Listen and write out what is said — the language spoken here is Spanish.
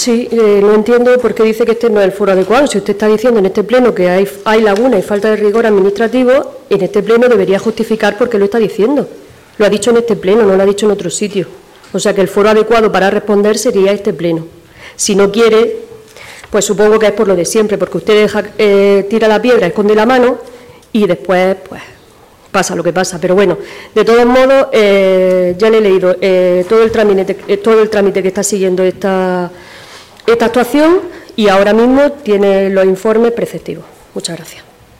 Sí, no entiendo por qué dice que este no es el foro adecuado. Si usted está diciendo en este pleno que hay laguna y falta de rigor administrativo, en este pleno debería justificar por qué lo está diciendo. Lo ha dicho en este pleno, no lo ha dicho en otro sitio. O sea que el foro adecuado para responder sería este pleno. Si no quiere, pues supongo que es por lo de siempre, porque usted tira la piedra, esconde la mano y después, pues, pasa lo que pasa. Pero bueno, de todos modos, ya le he leído todo el trámite que está siguiendo esta actuación y ahora mismo tiene los informes preceptivos. Muchas gracias.